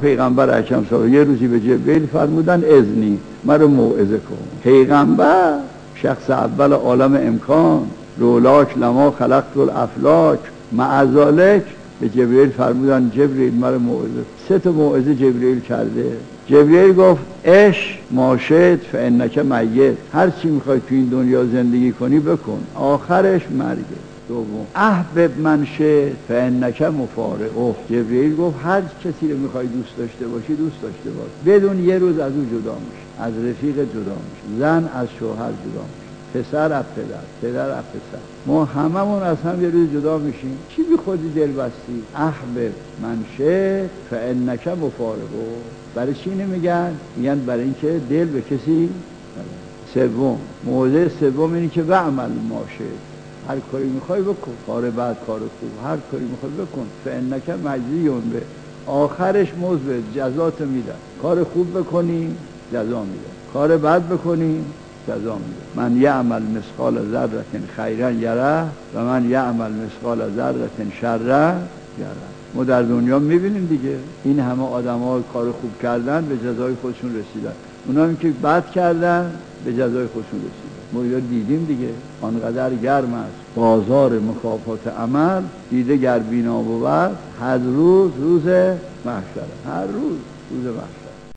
پیغمبر اکرم صلی الله یه روزی به جبرئیل فرمودن اذنی مرا موعظه کن. پیغمبر شخص اول عالم امکان، لولاک لما خلقت الافلاک، مع ذالک به جبرئیل فرمودن جبرئیل مرا موعظه. 3 تا موعظه جبرئیل کرده. جبرئیل گفت عش ما شئت فانک میت، هر چی میخوای تو این دنیا زندگی کنی بکن، آخرش مرگه. دوم احبب من شئت فانک مفارقه، جبرئیل گفت هر کسی رو میخوای دوست داشته باشی دوست داشته باش، بدون یه روز از او جدا میشی، از رفیق جدا میشی، زن از شوهر جدا میشه، پسر از پدر از پسر. ما هممون از هم یه روز جدا میشیم. چی بی خودی دل بستی؟ احبب من شئت فانک مفارقه. برای چی نمیگن؟ میگن برای اینکه دل به کسی نبند. سوم موضع سوم اینه که وعمل ما شئت، هر کاری میخوای بکن، کار بعد کار خوب، هر کاری میخوای بکن، فانک مجزیون به، آخرش مثبت جزات میدن. کار خوب بکنی جزا میدن، کار بد بکنی جزا میده. من یعمل مثقال ذره خیرا یره و من یعمل مثقال ذره شرا یره. ما در دنیا میبینیم دیگه، این همه آدم ها کار خوب کردن به جزای خودشون رسیدن، اونا هم که بد کردن به جزای خودشون رسیدن. ما دیدیم دیگه، آنقدر گرم است بازار مکافات عمل، دیده گر بینا بود هر روز روز محشره، هر روز روز محشره.